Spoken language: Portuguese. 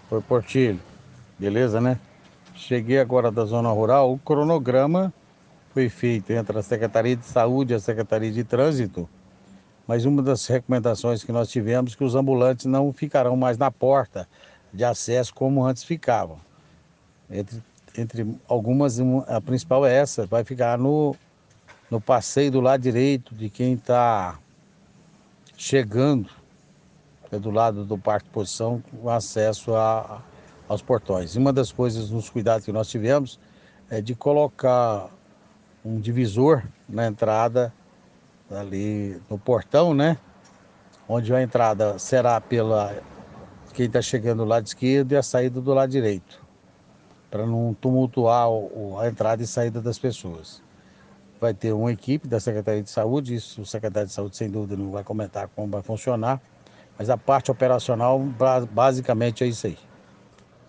Foi Portilho, beleza, né? Cheguei agora da zona rural. O cronograma foi feito entre a Secretaria de Saúde e a Secretaria de Trânsito, mas uma das recomendações que nós tivemos é que os ambulantes não ficarão mais na porta de acesso como antes ficavam. Entre, entre algumas, a principal é essa, vai ficar no passeio do lado direito de quem está chegando, é do lado do Parque Posição, com acesso aos portões. E uma das coisas, nos cuidados que nós tivemos, é de colocar um divisor na entrada, ali no portão, né? Onde a entrada será pela quem está chegando do lado esquerdo e a saída do lado direito, para não tumultuar a entrada e saída das pessoas. Vai ter uma equipe da Secretaria de Saúde, isso o secretário de Saúde sem dúvida não vai comentar como vai funcionar, mas a parte operacional basicamente é isso aí.